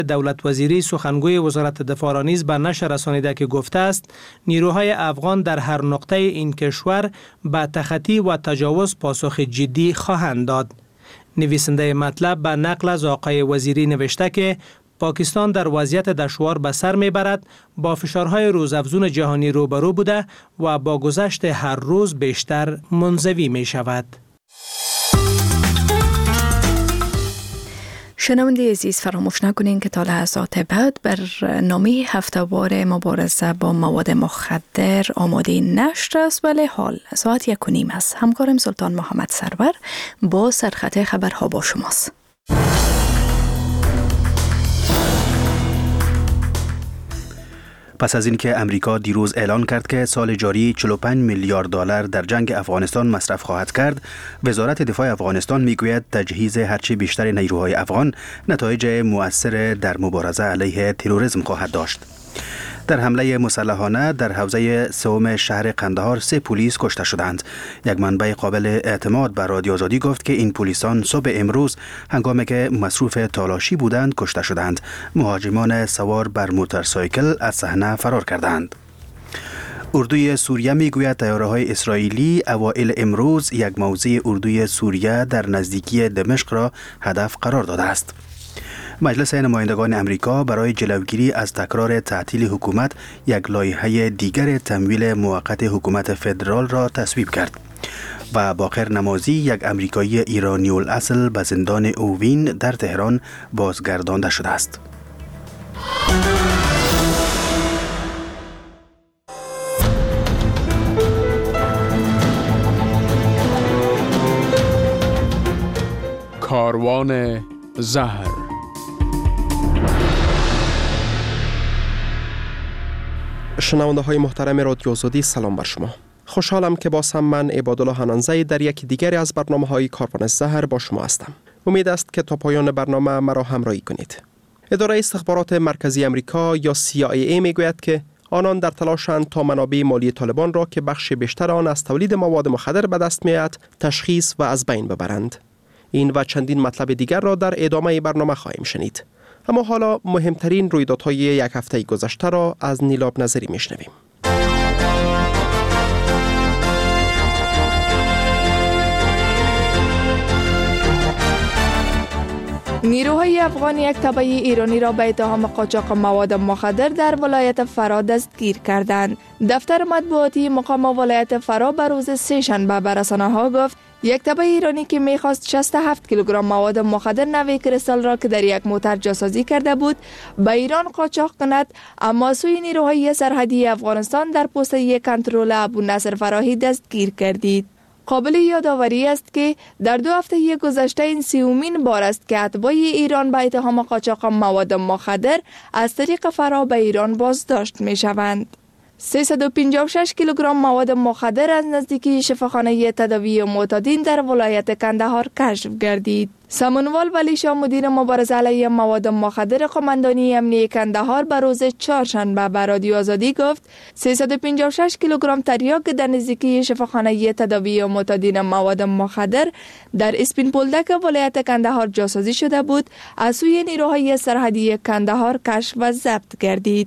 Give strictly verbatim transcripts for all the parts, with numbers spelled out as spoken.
دولت وزیری سخنگوی وزارت دفاع را نیز به نشر رسانیده که گفته است نیروهای افغان در هر نقطه این کشور به تخطی و تجاوز پاسخ جدی خواهند داد. نویسنده مطلب به نقل از آقای وزیری نوشته که پاکستان در وضعیت دشوار به سر میبرد، با فشارهای روزافزون جهانی روبرو بوده و با گذشت هر روز بیشتر منزوی می شود. شنونده عزیز، فراموش نکنین که تا لحظات بعد برنامه هفته‌وار مبارزه با مواد مخدر آماده نشر است، ولی حال ساعت یک و نیم است. همکارم سلطان محمد سرور با سرخط خبرها با شماست. پس از اینکه امریکا دیروز اعلان کرد که سال جاری چهل و پنج میلیارد دلار در جنگ افغانستان مصرف خواهد کرد، وزارت دفاع افغانستان میگوید تجهیز هرچی بیشتر نیروهای افغان نتایج مؤثر در مبارزه علیه تروریسم خواهد داشت. در حمله مسلحانه در حوزه سوم شهر قندهار سه پلیس کشته شدند. یک منبع قابل اعتماد به رادیو آزادی گفت که این پلیسان صبح امروز هنگامی که مصروف تالاشی بودند کشته شدند. مهاجمان سوار بر موتورسایکل از صحنه فرار کردند. اردوی سوریه میگوید تیاره‌های اسرائیلی اوایل امروز یک موضع اردوی سوریه در نزدیکی دمشق را هدف قرار داده است. مجلس نمایندگان امریکا برای جلوگیری از تکرار تعطیل حکومت یک لایحه دیگر تمویل موقت حکومت فدرال را تصویب کرد و باقر نمازی، یک امریکایی ایرانی الاصل، به زندان اوین در تهران بازگردانده شده است. کاروان زهر. شنونده های محترم رادیو آزادی، سلام بر شما. خوشحالم که باز هم من عبادالله حنانزی در یکی دیگری از برنامه های کاروان زهر با شما هستم. امید است که تا پایان برنامه مرا همراهی کنید. اداره استخبارات مرکزی امریکا یا سی آی ای میگوید که آنان در تلاشند تا منابع مالی طالبان را که بخش بیشتر آن از تولید مواد مخدر به دست میآید تشخیص و از بین ببرند. این و چندین مطلب دیگر را در ادامه برنامه خواهیم شنید. اما حالا مهمترین رویدادهای یک هفته گذشته را از نیلاب نظری میشنویم. نیروهای افغان یک تبع ایرانی را به اتهام قاچاق مواد مخدر در ولایت فرا دستگیر کردند. دفتر مطبوعاتی مقام ولایت فرا به روز سه شنبه به رسانه‌ها گفت یک تبع ایرانی که میخواست شصت و هفت کیلوگرم مواد مخدر نوع کریستال را که در یک موتر جاسازی کرده بود به ایران قاچاق کند، اما سوی نیروهای سرحدی افغانستان در پست یک کنترل ابو نصر فراهی دستگیر کردید. قابل یادآوری است که در دو هفته گذشته این سیومین بار است که اتباع ایران به اتهام قاچاق مواد مخدر از طریق فرا به ایران بازداشت می شوند. سیصد و پنجاه و شش کیلوگرم مواد مخدر از نزدیکی شفاخانه تداوی معتادین در ولایت کندهار کشف گردید. سمنوال ولی شاه مدیر مبارزه علیه مواد مخدر قماندانی امنیه کندهار به روز چهارشنبه به رادیو آزادی گفت سیصد و پنجاه و شش کیلوگرم تریاک در نزدیکی شفاخانه تداوی معتادین مواد مخدر در اسپین بولدک ولایت کندهار جاسازی شده بود از سوی نیروهای سرحدی کندهار کشف و ضبط گردید.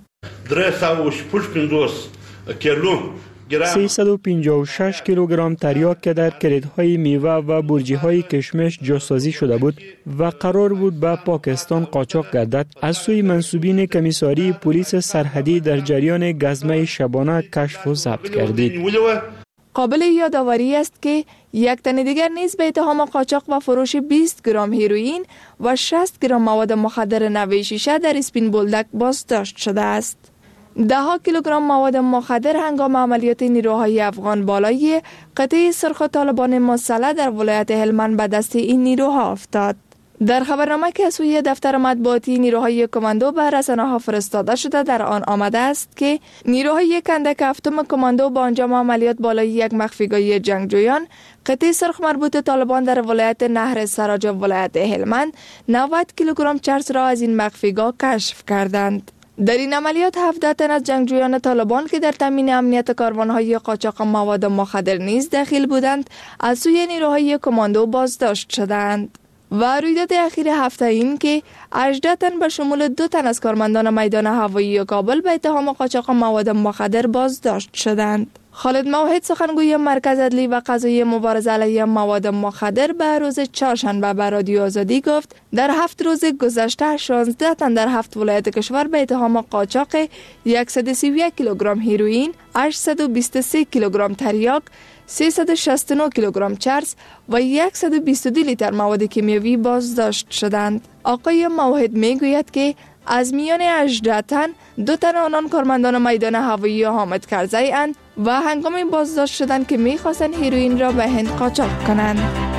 سیصد و پنجاه و شش کیلوگرم تریاک که در کلیدهای میوه و برجیهای کشمش جاسازی شده بود و قرار بود به پاکستان قاچاق گردد از سوی منصوبین کمیساری پلیس سرحدی در جریان گزمه شبانه کشف و ضبط کردید. قابل یادآوری است که یک تن دیگر نیز به اتهام قاچاق و فروش بیست گرم هیروئین و شصت گرم مواد مخدر نوع شیشه در اسپین بولدک بازداشت شده است. ده ها کیلوگرم مواد مخدر هنگام عملیات نیروهای افغان بالای قطعه سرخ طالبان مسلح در ولایت هلمند به دست این نیروها افتاد. در خبرنامه که از سوی دفتر مطبوعاتی نیروهای کماندو به رسانه‌ها فرستاده شده در آن آمده است که نیروهای کندک هفتم کماندو با انجام عملیات بالای یک مخفیگاهی جنگجویان قطعه سرخ مربوط طالبان در ولایت نهر سراج ولایت هلمند نود کیلوگرم چرس را از این مخفیگاه کشف کردند. در این عملیات هفده تن از جنگجویان طالبان که در تامین امنیت کاروانهای قاچاق مواد مخدر نیز داخل بودند از سوی نیروهای کماندو بازداشت شدند. و رویداد اخیر هفته این که هجده تن به شمول دو تن از کارمندان میدان هوایی کابل به اتهام قاچاق مواد مخدر بازداشت شدند. خالد موحد سخنگوی مرکز عدلی و قضایی مبارزه علیه مواد مخدر به روز چهارشنبه به رادیو آزادی گفت در هفت روز گذشته شانزده تن در هفت ولایت کشور به اتهام قاچاق صد و سی و یک کیلوگرم هیروئین، هشتصد و بیست و سه کیلوگرم تریاک، سیصد و شصت و نه کیلوگرم چرس و صد و بیست و دو لیتر مواد کیمیایی بازداشت شدند. آقای موحد میگوید که از میان هجده تن دو تن آنان کارمندان میدان هوایی حامد کرزی اند و هنگام بازداشت شدند که میخواستند هیروئین را به هند قاچاق کنند.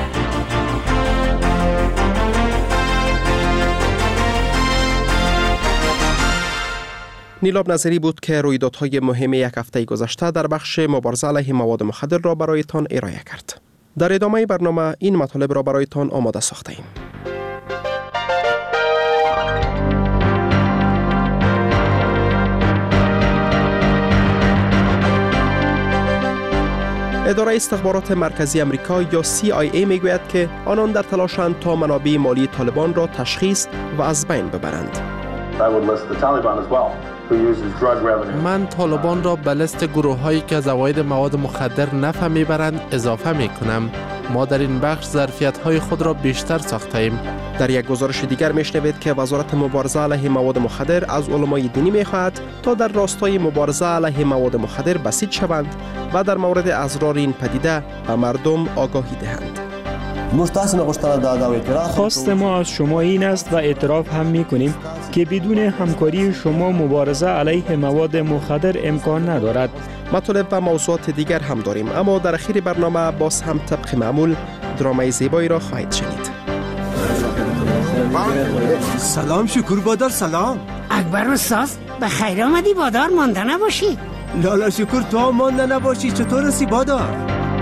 نیلاب نظری بود که رویدادهای مهم یک هفته گذشته در بخش مبارزه علیه مواد مخدر را برایتان ارائه کرد. در ادامه برنامه این مطالب را برایتان آماده ساخته ایم. اداره استخبارات مرکزی امریکا یا سی آی ای میگوید که آنان در تلاشند تا منابع مالی طالبان را تشخیص و از بین ببرند. من طالبان را به لیست گروه هایی که از عواید مواد مخدر نفع میبرند اضافه می کنم. ما در این بخش ظرفیت های خود را بیشتر ساخته ایم. در یک گزارش دیگر میشنوید که وزارت مبارزه علیه مواد مخدر از علمای دینی میخواهد تا در راستای مبارزه علیه مواد مخدر بسیط شوند و در مورد اضرار این پدیده به مردم آگاهی دهند. خواست ما از شما این است و اعتراف هم می کنیم که بدون همکاری شما مبارزه علیه مواد مخدر امکان ندارد. مطالب و موضوعات دیگر هم داریم، اما در اخیر برنامه باز هم طبق معمول درامای زیبایی را خواهید شنید. سلام شکر بادار، سلام اکبر استاد، به خیر آمدی بادار، مانده نباشی. لالا شکر تو هم مانده نباشی. چطور هستی بادار؟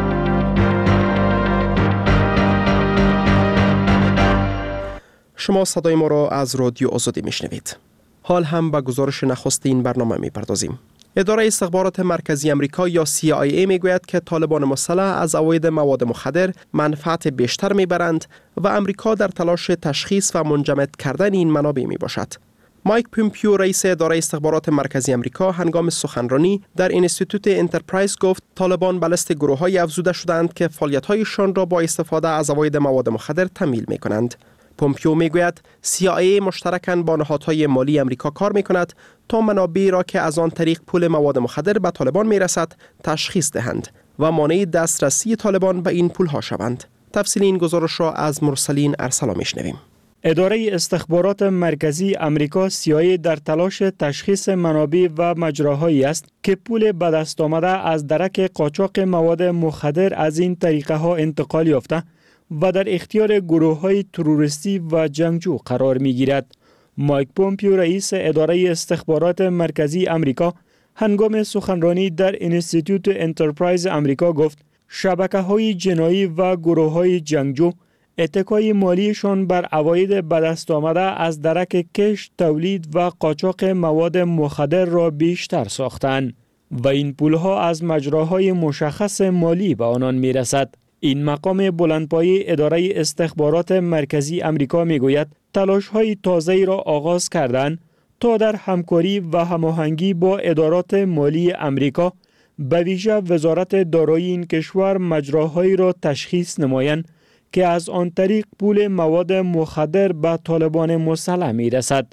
شما صدای ما را از رادیو آزادی میشنوید. حال هم به گزارش نخست این برنامه میپردازیم. اداره استخبارات مرکزی امریکا یا سی آی ای میگوید که طالبان مسلح از عواید مواد مخدر منفعت بیشتر میبرند و امریکا در تلاش تشخیص و منجمد کردن این منابع میباشد. مایک پومپیو رئیس اداره استخبارات مرکزی امریکا هنگام سخنرانی در اینستیتوت انترپرایز گفت طالبان به لیست گروه‌های افزوده شدند که فعالیت‌هایشان را با استفاده از عواید مواد مخدر تمویل می‌کنند. پومپیو میگوید سی آی ای مشترکاً با نهادهای مالی امریکا کار می‌کند تا منابعی را که از آن طریق پول مواد مخدر به طالبان می‌رسد تشخیص دهند و مانع دسترسی طالبان به این پول‌ها شوند. تفصیل این گزارش را از مرسلین ارسلا می‌شنویم. اداره استخبارات مرکزی امریکا سی آی ای در تلاش تشخیص منابع و مجراهایی است که پول به دست آمده از درک قاچاق مواد مخدر از این طریقه ها انتقال یافته و در اختیار گروه های تروریستی و جنگجو قرار می گیرد. مایک پومپیو رئیس اداره استخبارات مرکزی امریکا هنگام سخنرانی در اینستیتوت انترپرایز امریکا گفت شبکه های جنایی و گروه های جنگجو اتکای مالیشان بر عواید به دست آمده از درک کشت، تولید و قاچاق مواد مخدر را بیشتر ساختند و این پولها از مجراهای مشخص مالی به آنان می رسد. این مقام بلندپایه اداره استخبارات مرکزی امریکا می گوید تلاش های تازه‌ای را آغاز کردند تا در همکاری و هماهنگی با ادارات مالی امریکا به ویژه وزارت دارایی این کشور مجراهایی را تشخیص نمایند که از آن طریق پول مواد مخدر به طالبان مسلح می رسد.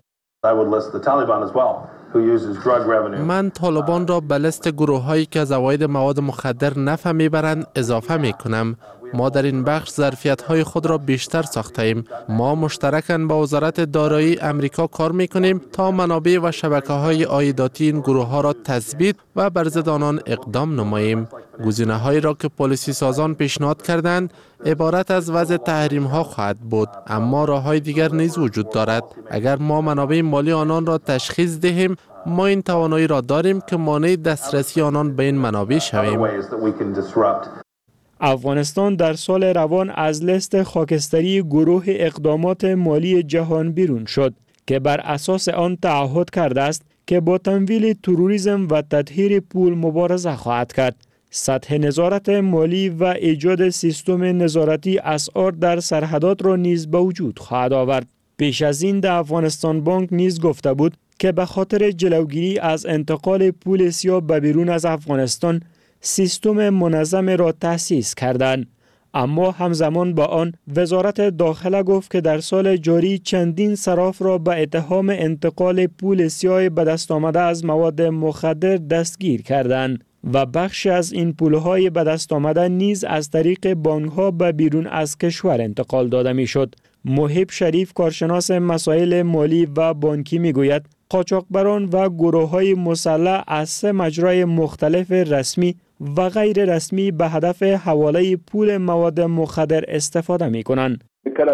من طالبان را به لیست گروه هایی که از عواید مواد مخدر نفع میبرند اضافه می کنم. ما در این بخش ظرفیت های خود را بیشتر ساخته ایم. ما مشترکاً با وزارت دارایی امریکا کار می کنیم تا منابع و شبکه های عایداتی این گروه ها را تثبیت و بر ضد آنان اقدام نماییم. گزینه هایی را که پلیسی سازان پیشنهاد کردند عبارت از وضع تحریم ها خواهد بود، اما راه های دیگر نیز وجود دارد. اگر ما منابع مالی آنان را تشخیص دهیم، ما این توانایی را داریم که مانع دسترسی آنان به این منابع شویم. افغانستان در سال روان از لیست خاکستری گروه اقدامات مالی جهان بیرون شد که بر اساس آن تعهد کرده است که با تمویل تروریسم و تطهیر پول مبارزه خواهد کرد. سطح نظارت مالی و ایجاد سیستم نظارتی اسعار در سرحدات را نیز به وجود خواهد آورد. پیش از این در افغانستان بانک نیز گفته بود که به خاطر جلوگیری از انتقال پول سیاه به بیرون از افغانستان سیستم منظم را تأسیس کردند. اما همزمان با آن وزارت داخله گفت که در سال جاری چندین صراف را به اتهام انتقال پول سیاه به دست آمده از مواد مخدر دستگیر کردند و بخشی از این پولهای به دست آمده نیز از طریق بانک‌ها به بیرون از کشور انتقال داده می‌شد. محب شریف کارشناس مسائل مالی و بانکی می‌گوید قاچاقبران و گروه‌های مسلح از سه مجرای مختلف رسمی و غیر رسمی به هدف حواله پول مواد مخدر استفاده می‌کنند.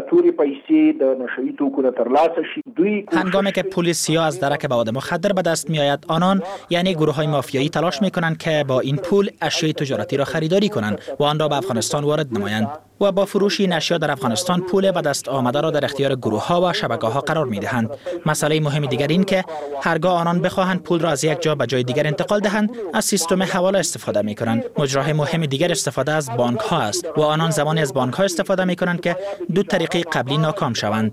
هنگامی که پول سیاه از درک مواد مخدر به دست می آید، آنان یعنی گروه های مافیایی تلاش می کنند که با این پول اشیاء تجارتی را خریداری کنند و آن را به افغانستان وارد نمایند و با فروش این اشیاء در افغانستان پول به دست آمده را در اختیار گروه ها و شبکه ها قرار می دهند. مسئله مهم دیگر این که هرگاه آنان بخواهند پول را از یک جا به جای دیگر انتقال دهند، از سیستم حواله استفاده می کنند. مجرای مهم دیگر استفاده از بانک ها است و آنان زمانی از بانک ها استفاده می کنند که دو طریقه قبلی ناکام شوند.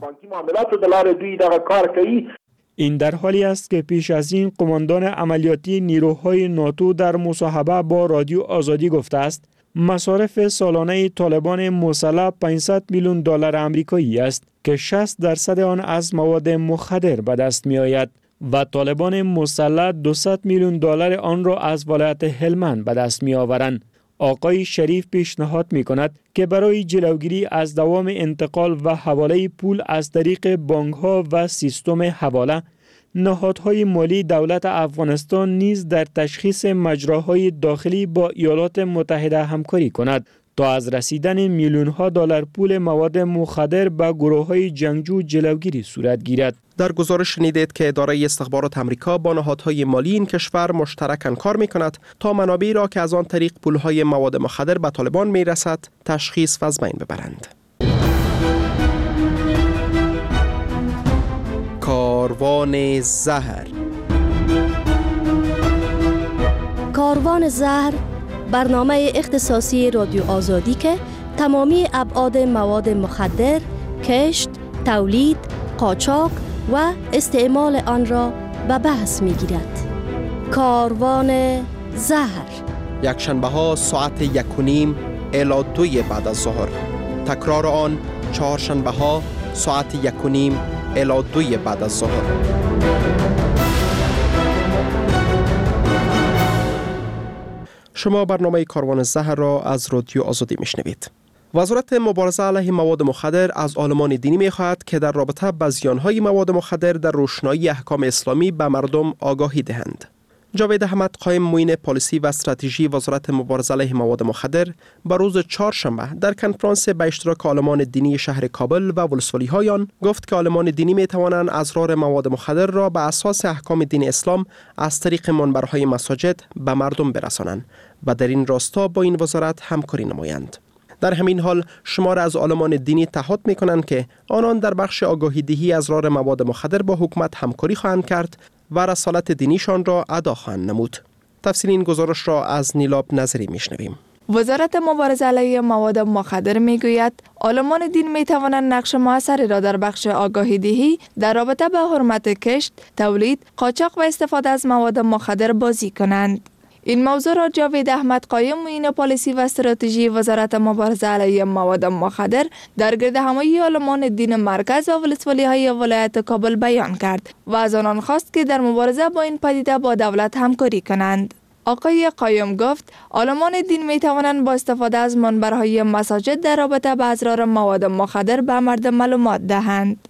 این در حالی است که پیش از این قماندان عملیاتی نیروهای ناتو در مصاحبه با رادیو آزادی گفته است مصارف سالانه طالبان مسلح پانصد میلیون دلار آمریکایی است که شصت درصد آن از مواد مخدر به دست می آید و طالبان مسلح دویست میلیون دلار آن را از ولایت هلمند به دست می آورند. آقای شریف پیشنهاد می کند که برای جلوگیری از دوام انتقال و حواله پول از طریق بانک ها و سیستم حواله، نهادهای مالی دولت افغانستان نیز در تشخیص مجراهای داخلی با ایالات متحده همکاری کند تا از رسیدن میلیون ها دلار پول مواد مخدر به گروه های جنگجو جلوگیری صورت گیرد. در گزارش شنیدید که اداره استخبارات آمریکا با نهادهای مالی این کشور مشترکاً کار می کند تا منابعی را که از آن طریق پولهای مواد مخدر به طالبان می رسد تشخیص و از بین ببرند. کاروان زهر. کاروان زهر برنامه اختصاصی رادیو آزادی که تمامی ابعاد مواد مخدر، کشت، تولید، قاچاق و استعمال آن را به بحث می گیرد. کاروان زهر یک شنبه ها ساعت یک و نیم الی دوی بعد از ظهر. تکرار آن چهار شنبه ها ساعت یک و نیم الی دوی بعد از ظهر. شما برنامه کاروان زهر را از رادیو آزادی میشنوید. وزارت مبارزه علیه مواد مخدر از عالمان دینی می‌خواهد که در رابطه با زیان‌های مواد مخدر در روشنایی احکام اسلامی به مردم آگاهی دهند. جاوید احمد قائم معین پالیسی و استراتژی وزارت مبارزه علیه مواد مخدر به روز چهارشنبه در کنفرانس به اشتراک عالمان دینی شهر کابل و ولسوالی‌های آن گفت که عالمان دینی می‌توانند اسرار مواد مخدر را به اساس احکام دین اسلام از طریق منبرهای مساجد به مردم برسانند و در این راستا با این وزارت همکاری نمایند. در همین حال شمار از عالمان دینی تعهد می‌کنند که آنان در بخش آگاهی دهی اسرار مواد مخدر با حکومت همکاری خواهند کرد و رسالت دینیشان را ادا خواهند نمود. تفصیل این گزارش را از نیلاب نظری میشنویم. وزارت مبارزه علیه مواد مخدر میگوید عالمان دین می توانند نقش موثری را در بخش آگاهی دهی در رابطه با حرمت کشت، تولید، قاچاق و استفاده از مواد مخدر بازی کنند. این موضوع را جاوید احمد قائم معین پالیسی و استراتژی وزارت مبارزه علیه مواد مخدر در گردهمایی عالمان دین مرکز و ولسوالی‌های ولایت کابل بیان کرد و از آنان خواست که در مبارزه با این پدیده با دولت همکاری کنند. آقای قائم گفت عالمان دین می توانند با استفاده از منبرهای مساجد در رابطه با اسرار مواد مخدر به مردم معلومات دهند.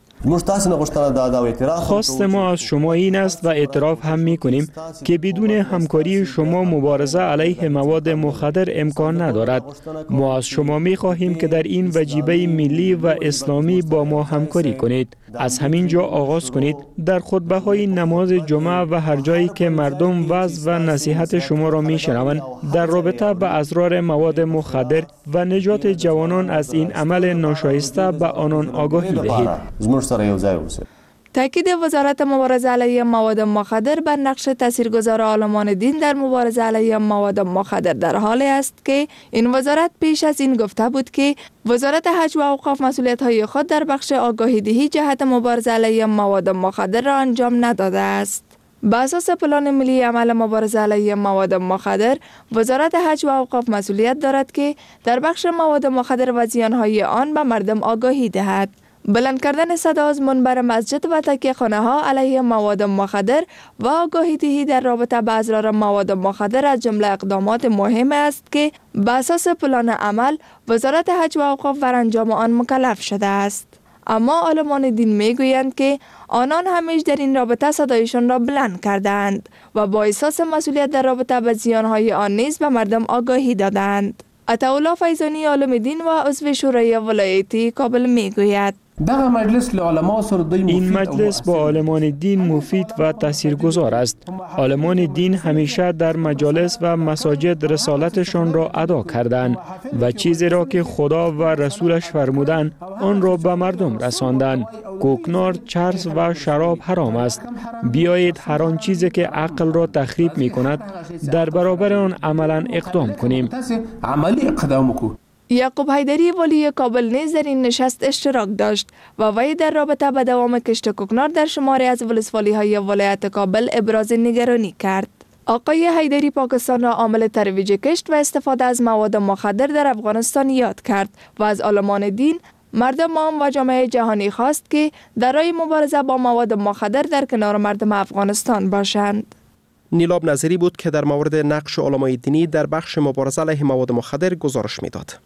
خواست ما از شما این است و اعتراف هم می کنیم که بدون همکاری شما مبارزه علیه مواد مخدر امکان ندارد. ما از شما می خواهیم که در این وجیبه ملی و اسلامی با ما همکاری کنید. از همین جا آغاز کنید در خطبه های نماز جمعه و هر جایی که مردم وعظ و نصیحت شما را می شنوند در رابطه با اسرار مواد مخدر و نجات جوانان از این عمل ناشایسته به آنان آگاهی دهید. تاکید وزارت مبارزه علیه مواد مخدر بر نقش تاثیرگذار عالمان دین در مبارزه علیه مواد مخدر در حالی است که این وزارت پیش از این گفته بود که وزارت حج و اوقاف مسئولیت‌های خود در بخش آگاهی دهی جهت مبارزه علیه مواد مخدر را انجام نداده است. بر اساس پلان ملی عمل مبارزه علیه مواد مخدر، وزارت حج و اوقاف مسئولیت دارد که در بخش مواد مخدر و زیان‌های آن به مردم آگاهی دهد. بلند کردن صدا از منبر مسجد و تکیه‌خانه ها علیه مواد مخدر و آگاهی دهی در رابطه با اضرار مواد مخدر از جمله اقدامات مهم است که بر اساس پلان عمل وزارت حج و اوقاف بر انجام آن مکلف شده است. اما عالمان دین میگویند که آنان همیشه در این رابطه صدایشان را بلند کردند و با احساس مسئولیت در رابطه با زیانهای آن نیز به مردم آگاهی دادند. عطاالله فیضانی عالم دین و عضو شورای ولایتی کابل میگوید این مجلس با عالمان دین مفید و تاثیرگذار است. عالمان دین همیشه در مجالس و مساجد رسالتشان را ادا کردند و چیزی را که خدا و رسولش فرمودند آن را به مردم رساندند. کوکنار، چرس و شراب حرام است. بیایید هر آن چیزی که عقل را تخریب می کند در برابر آن عملا اقدام کنیم. یعقوب حیدری ولی کابل نیز در این نشست اشتراک داشت و وی در رابطه با دوام کشت کوکنار در شماری از ولسوالی‌های ولایت کابل ابراز نگرانی کرد. آقای حیدری پاکستان را عامل ترویج کشت و استفاده از مواد مخدر در افغانستان یاد کرد و از عالمان دین، مردم عام و جامعه جهانی خواست که در راه مبارزه با مواد مخدر در کنار مردم افغانستان باشند. نیلاب نظری بود که در مورد نقش علمای دینی در بخش مبارزه علیه مواد مخدر گزارش میداد.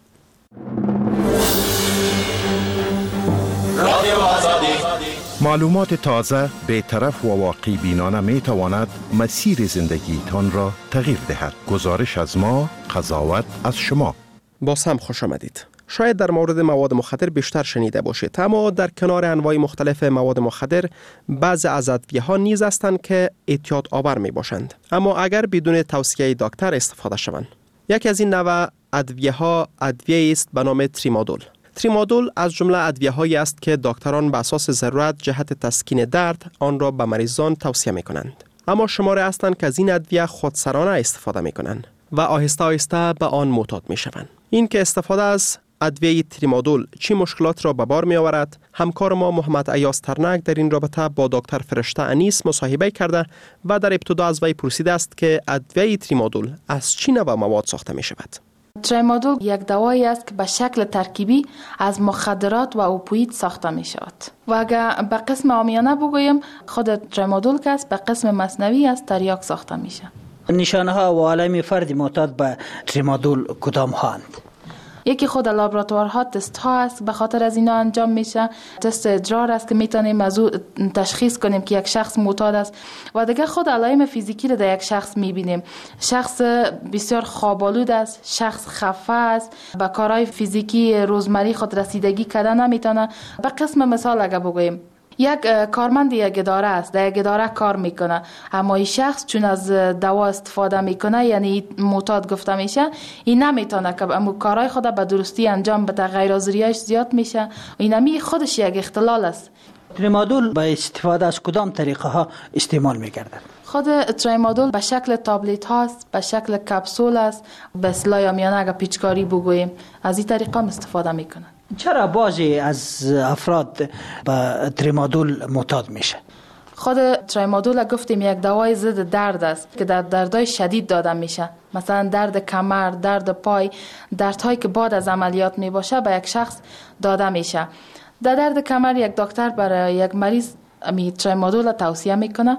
معلومات تازه، بی‌طرف و واقعی بینانه می تواند مسیر زندگی تان را تغییر دهد. گزارش از ما، قضاوت از شما. باز هم خوش آمدید. شاید در مورد مواد مخدر بیشتر شنیده باشید، اما در کنار انواع مختلف مواد مخدر بعضی از ادویه‌ها نیز هستند که اعتیاد آور می باشند، اما اگر بدون توصیه دکتر استفاده شوند. یکی از این نوع ادویه‌ها ادویه است به نام تریمادول. تریمادول از جمله ادویه‌هایی است که دکتران به اساس ضرورت جهت تسکین درد آن را به مریضان توصیه می کنند. اما شماری هستند که از این ادویه خودسرانه استفاده می کنند و آهسته آهسته به آن معتاد می شوند. این که استفاده از ادویه تریمادول چی مشکلات را به بار می آورد، همکار ما محمد ایاز ترنک در این رابطه با دکتر فرشته انیس مصاحبه کرده و در ابتدا از وی پرسیده است که ادویه تریمادول از چی نوع مواد ساخته می شود. تریمادول یک دوایی است که به شکل ترکیبی از مخدرات و اوپیوید ساخته می شود و اگر به قسم عامیانه بگویم خود تریمادول که است به قسم مصنوعی از تریاک ساخته می شود. نشانه ها و علائم فرد معتاد به تریمادول کدام هاند؟ یکی خود لابراتوارها تست ها است، به خاطر از اینا انجام میشه. تست ادرار است که میتونیم از او تشخیص کنیم که یک شخص معتاد است و دیگه خود علائم فیزیکی رو در یک شخص میبینیم. شخص بسیار خواب‌آلود است، شخص خفه است، به کارهای فیزیکی روزمره خود رسیدگی کردن نمیتونه. به قسم مثال اگه بگوییم یک کارمند یک اداره است، در یک اداره کار میکنه، اما این شخص چون از دوا استفاده میکنه یعنی معتاد گفته میشه، این نمیتونه که امو کارهای خود به درستی انجام بده، غیر حاضریش زیاد میشه و اینمی خودش یک اختلال است. تریمادول با استفاده از کدام طریقه ها استعمال میگردن؟ خود تریمادول به شکل تابلت هاست، به شکل کپسول است، به اصطلاح عامیانه اگه پیچکاری بگوییم از این طریقه استفاده میکنن. چرا بعضی از افراد به تریمادول معتاد میشه؟ خود تریمادول گفتیم یک دوای ضد درد است که در دردهای شدید داده میشه، مثلا درد کمر، درد پای، دردهایی که بعد از عملیات میباشه به یک شخص داده میشه. در درد کمر یک دکتر برای یک مریض می تریمادول توصیه میکنه،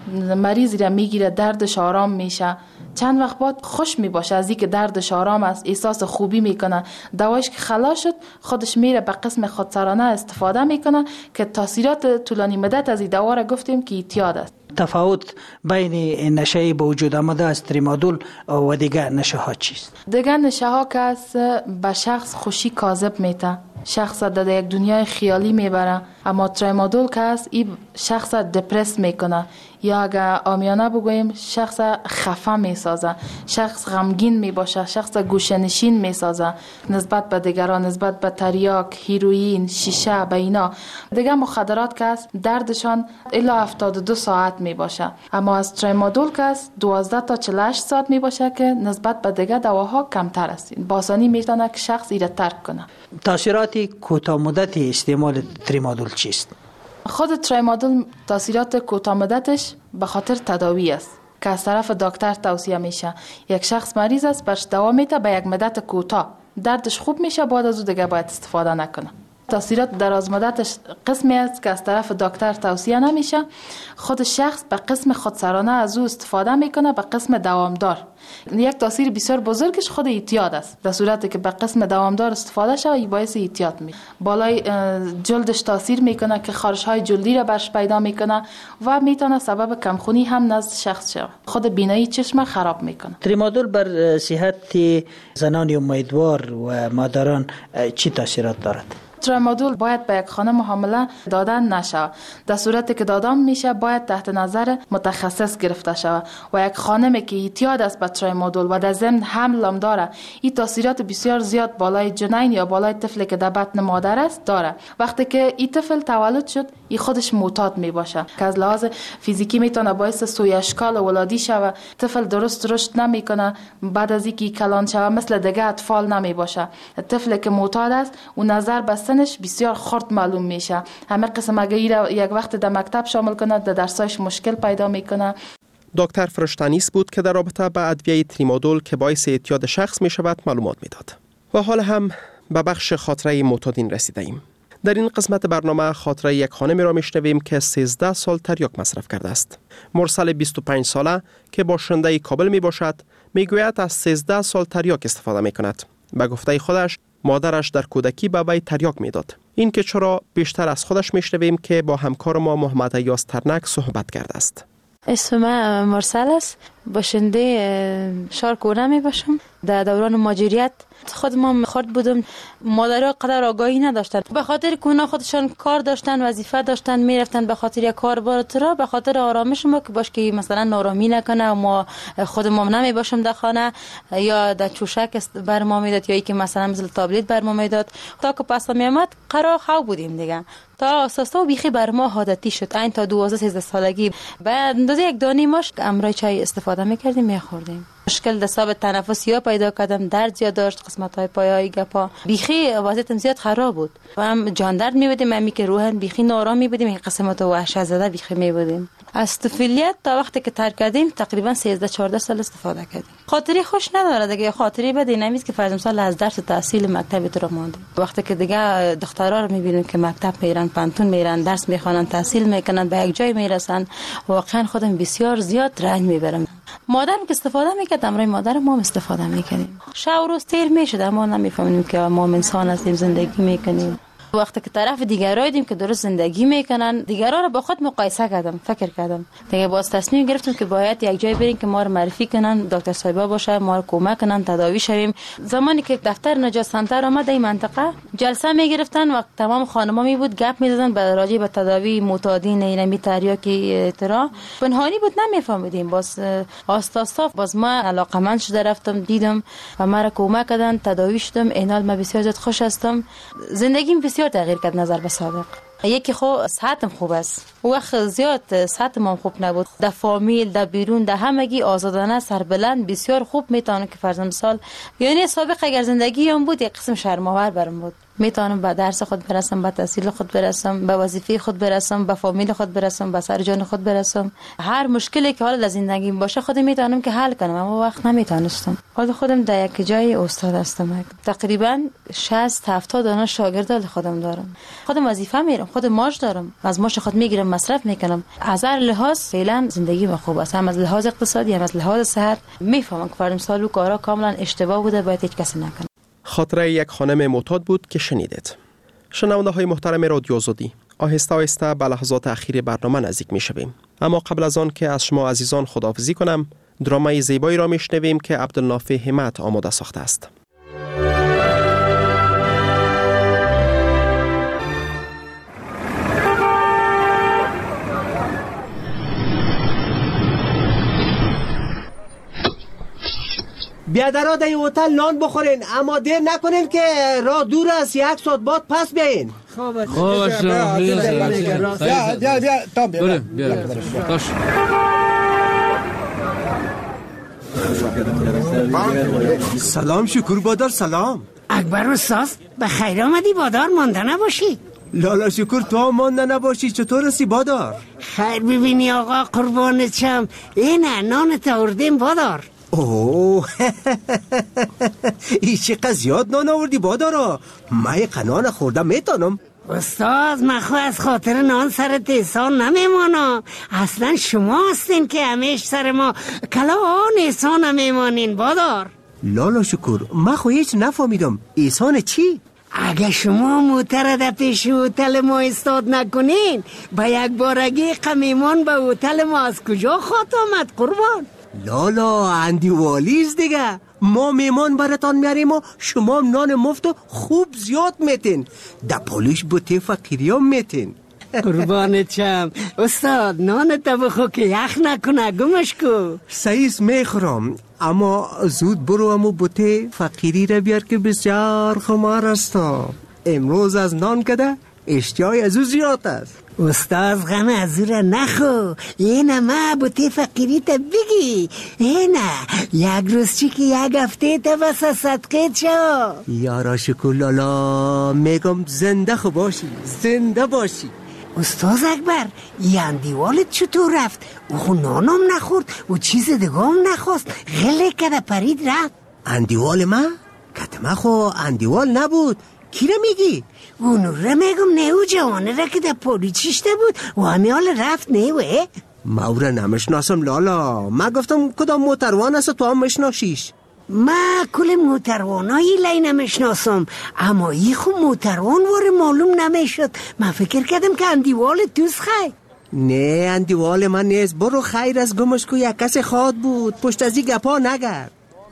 مریض را میگیره، دردش آرام میشه، چند وقت بعد خوش میباشه از اینکه دردش آرام است، احساس خوبی میکنه، دوایش که خلاص شد خودش میره به قسم خودسرانه استفاده میکنه که تاثیرات طولانی مدت از این دوا را گفتیم که اعتیاد است. تفاوت بین نشه به وجود آمده از تریمادول و دیگه نشه ها چیست؟ دیگه نشه ها که از به شخص خوشی کاذب میته، شخص در یک دنیای خیالی میبره. اما ترامادول که است این شخص دپرس میکنه، یا اگر آمیانه بگوییم شخص خفه میسازه، شخص غمگین میباشه، شخص گوشه‌نشین میسازه نسبت به دیگران، نسبت به تریاک، هیروئین، شیشه، به اینا. دیگه مخدرات که است دردشان الا هفتاد و دو ساعت میباشه، اما از ترامادول که است دوازده تا چهل و هشت ساعت میباشه که نسبت به دیگه دواها کمتر است. با آسانی میتونه که شخص ایره ترک کنه. تاثیرات کوتاه مدت استعمال ترامادول چیست؟ خود ترامادول تاثیرات کوتاه مدتش به خاطر تداوی است که از طرف دکتر توصیه میشه. یک شخص مریض است، برش دوا میده به یک مدت کوتاه، دردش خوب میشه، بعد از او دیگه باید استفاده نکنه. تاثیرات دراز مدتش قسمی است که از طرف دکتر توصیه نمیشه. خود شخص به قسم خودسرانه از او استفاده میکنه، به قسم دوامدار. یک تاثیر بسیار بزرگش خود اعتیاد است. در صورتی که به قسم دوامدار استفاده شود این باعث اعتیاد می بالای جلدش تاثیر میکنه که خارش های جلدی را برش پیدا میکنه و میتونه سبب کمخونی هم نزد شخص شود. خود بینایی چشم خراب میکنه. ترامادول بر صحت زنان امیدوار و مادران چی تاثیرات دارد؟ ترامادول باید به یک خانم حامله دادن نشه. در صورتی که دادن میشه باید تحت نظر متخصص گرفته شود و یک خانمی که اعتیاد است به ترامادول و در ضمن حمل هم داره، این تاثیرات بسیار زیاد بالای جنین یا بالای طفلی که در بطن مادر است داره. وقتی که این طفل تولد شد این خودش معتاد می باشه که از لحاظ فیزیکی میتونه باعث سوی اشکال ولادی شود. طفل درست رشد نمیکنه، بعد از اینکه کلان شود مثل دیگه اطفال نمی باشه. طفلی که معتاد است و نظر به سنش بسیار خرد معلوم میشه. همه قسم اگه یک وقت در مکتب شامل کنه در درسایش مشکل پیدا میکنه. دکتر فرشتنیس بود که در رابطه با ادویه ترامادول که باعث اعتیاد شخص می شود معلومات میداد. و حال هم به بخش خاطره معتادین رسیده ایم. در این قسمت برنامه خاطره یک خانمی را میشنویم که سیزده سال تریاک مصرف کرده است. مرسل بیست و پنج ساله که باشنده کابل می باشد میگوید از سیزده سال تریاک استفاده می کند. به گفته خودش مادرش در کودکی به وی تریاک میداد. این که چرا بیشتر از خودش میشنویم که با همکار ما محمد ایاز ترنک صحبت کرده است. اسم من مرسل است، باشنده شارکونه می باشم. در دوران مهاجرت خود ما خرد بودم، مادرها قدر آگاهی نداشتن، به خاطر که خودشان کار داشتن، وظیفه داشتن، میرفتن به خاطر یک کار بارترا، به خاطر آرامش ما که باش که مثلا نارامی نکنه و ما خود ما نمی باشم در خانه یا در چوشک بر ما میداد یا ای که مثلا مثل تابلت بر ما میداد. تا که پس می آمد قرار خو بودیم دیگه، تا اساسا بیخی بر ما عادتی شد. این تا دوازده سیزده سالگی بعد اندازه یک دانی ماش امرای چای استفاده میکردیم میخوردیم. مشکل دستاب تنفسی ها پیدا کردم، درد زیاد داشت، قسمت های پایای گپا بیخی وضعیتم زیاد خراب بود و هم جان درد میبودیم، همی که روحن بیخی نارام میبودیم، این قسمت وحشت زده بیخی میبودیم. از طفولیت تا وقتی که ترک کردیم تقریبا سیزده چهارده سال استفاده کردیم. خاطری خوش نداره دیگه، خاطری بده نمیست که فرض مثال از درس تحصیل مکتب تو رو مونده. وقتی که دیگه دخترا رو میبینیم که مکتب میرن، پانتون میرن، درس میخوانن، تحصیل میکنن، به یک جای میرسن، واقعا خودم بسیار زیاد رنج میبرم. مادرم که استفاده میکرد، امروز مادر ما هم استفاده میکنیم. شب و روز تیر میشد اما نمیفهمیم که ما انسان هستیم، زندگی میکنیم. وقتی که طرف دیگرایی دیدیم که درست زندگی میکنن، دیگرا رو با خود مقایسه کردم، فکر کردم دیگه باز تصمیم گرفتم که باید یک جای بریم که ما رو معرفی کنن، دکتر صاحبا باشه، ما رو کمک کنن تداوی شویم. زمانی که دفتر نجات سنتر آمد این منطقه جلسه میگرفتن و تمام خانما می بود گپ میزدن به راجع به تداوی معتادین اینمی تریاکی ترا. پنهانی بود نمیفهمیدیم. باز آستاستا باز ما علاقمند شده رفتم دیدم و ما رو کمک کردن، تداوی شدم. اینال ما بسیار زیاد خوش هستم. زندگیم بسیار تغییر کرد نظر به سابق. یکی خو صحتم خوب است، وقت زیاد صحتم خوب نبود. در فامیل، در بیرون، در همگی آزادانه سربلند بسیار خوب میتونم که فرض مثال یعنی سابق اگر زندگی هم بود یک قسم شرم‌آور برام بود. میتونم به درس خود برسم، به تحصیل خود برسم، به وظیفه خود برسم، به فامیل خود برسم، به سر جان خود برسم. هر مشکلی که حالا در زندگیم باشه خودم میتونم که حل کنم، اما وقت نمیتونستم. حالا خودم در یک جای استاد هستم. تقریبا شصت هفتاد دانه شاگرد خودم دارم. خودم وظیفه میرم، خودم ماش دارم، از ماش خود میگیرم، مصرف میکنم. از هر لحاظ فعلا زندگی من خوب است، هم از لحاظ اقتصادی هم از لحاظ صحت. میفهمم که فرض سالو کارا کاملا اشتباه بوده، باید هیچ کسی نکنه. خاطره یک خانم معتاد بود که شنیدید. شنونده های محترم رادیو آزادی، آهسته آهسته به لحظات اخیر برنامه نزدیک می شویم. اما قبل از آن که از شما عزیزان خداحافظی کنم، درامای زیبایی را می شنویم که عبدالنافع همت آماده ساخته است. بیادرها در هتل نان بخورین، اما دیر نکنین که راه دور است، یک ساعت بعد پس بیاین. خوب خوب بیا بیا بیا تا بیا باش. سلام شکر بادار، سلام. اکبر استاد به خیر آمدی بادار، مانده نباشی. لالا شکر تو هم مانده نباشی، چطور هستی بادار؟ خیر ببینی آقا قربانت شم، اینه نانت آوردیم بادار. اوه ای چقدر زیاد نان آوردی بادارا، من یک نان خوردم میتونم. استاد من خو از خاطر نان سرت احسان نمیمانم، اصلا شما هستین که همیش سر ما کلا آن احسان نمیمانین بادار. لالا شکر من خو هیچ نفهمیدم، احسان چی؟ اگه شما موتر در پیش هتل ما استاد نکنین با یک بارگی قمیمان به هتل ما از کجا خواهد آمد قربان؟ لالا اندی والیز دیگه، ما میمان براتان میاریم و شما نان مفت و خوب زیاد میتین، در پالیش بوته فقیری هم میتین. قربانت شم استاد، نان تا بخو که یخ نکنه، گمش کو. سعیس میخورم، اما زود برو امو بوته فقیری را بیار که بسیار خمار است. امروز از نان کده اشتیای از او زیاد است. استاد غم از او را نخو، اینه ما بوته فقیری تا بگی، اینه یک روز چی که یک هفته تا بس صدقه شو. یارا شکر لالا، میگم زنده خو باشی، زنده باشی. استاد اکبر این دیوالت چطور رفت؟ او خو نانم نخورد و چیز دیگه هم نخواست، غله کده پرید رفت. اندیوال من؟ کتمه خو اندیوال نبود، کی را میگی؟ اونو را میگم نیو جوانه را که در پولی چیشته بود و همیال رفت نیوه. ما او را نمشناسم لالا، من گفتم کدام موتروان است تو هم مشناسیش. ما کل موتروانایی لی نمشناسم، اما ای خو موتروان واره معلوم نمیشد، من فکر کردم که اندیوال توست خی. نه اندیوال من نیست، برو خیر از گمش کو یک کس خواد بود، پشت از این گپا نگرد.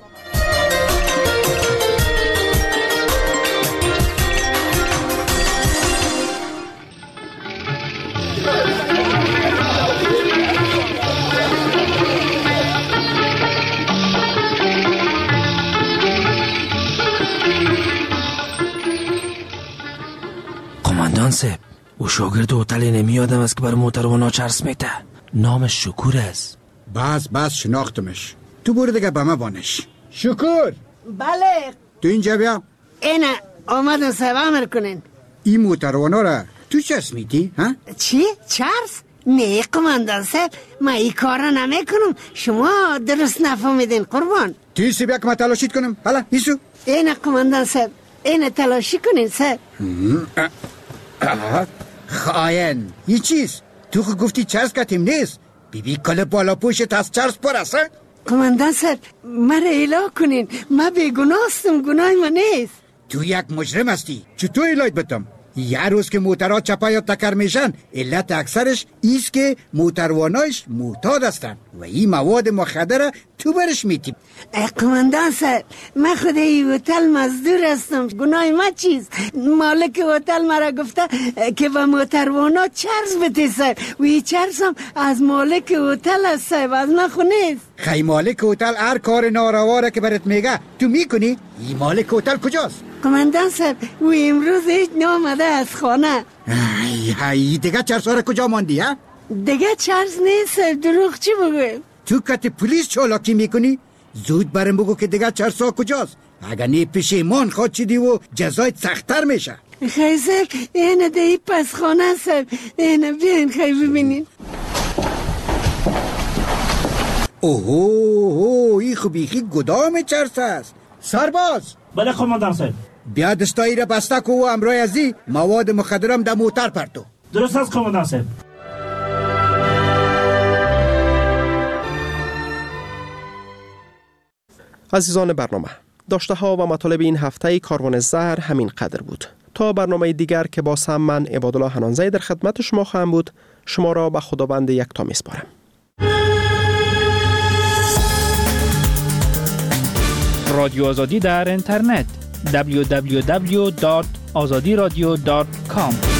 قماندان صاحب، او شاگرد هتل نمی آدم است که بر موتروانا چرس میته، نامش شکور است. بس بس شناختمش، تو برو دیگه به ما بانش. شکور بله تو اینجا بیا. اینه آمدن صاحب امر کنین. این موتروانا را تو چرس میتی ها؟ چی؟ چرس؟ نه قماندان صاحب، من این کار را نمی کنم، شما درست نفهمیدین قربان. تو ایسی بیا که من تلاشید کنم. حالا ایسو اینه قماندان صاحب، اینه تلاشی کنین صاحب. خاین این چیز؟ تو خود گفتی چرس کتیم نیست، بی بی کل بالا پوشت از چرس پر است. قماندان صاحب مرا اله کنین، من بیگناستم، گناه من نیست. تو یک مجرم هستی، چطور الهیت بتم؟ یه روز که موترها چپا یا تکر میشن، علت اکثرش ایست که موتروانایش معتاد هستن و این مواد مخدر تو برش میتیم. قماندان صاحب من خود این هتل مزدور هستم، گناه ما چیز؟ مالک هتل مرا گفته که به موتروانا چرس بده صاحب، و این چرس هم از مالک هتل است صاحب، از من خو نیست. خی مالک هتل هر کار نارواره که برات میگه تو میکنی؟ این مالک هتل کجاست؟ قماندان صاحب و امروز هیچ نامده از خانه. ای ای دیگه چرس ها را کجا ماندی ها؟ دیگه چرس نیست صاحب، دروغ چی بگویم؟ تو کت پلیس چالاکی میکنی؟ زود برم بگو که دیگه چرس ها کجاست، اگر نی پشیمان خواد چیدی و جزایت سختتر میشه. خیلی صاحب اینه دی پس خانه صاحب، اینه بیاین خیلی ببینین. اوهو اوه ای خوبیخی گدام چرس است. سرباز بله قماندان صاحب. بیا دستایی را بسته کو و امرای ازی مواد مخدرم در موتر پرتو. درست است قماندان صاحب. عزیزان برنامه، داشته ها و مطالب این هفته کاروان زهر همین قدر بود. تا برنامه دیگر که با سم من عبادالله حنانزی در خدمت شما خواهم بود، شما را به خداوند یکتا میسپارم. رادیو آزادی در اینترنت دبلیو دبلیو دبلیو دات آزادی رادیو دات کام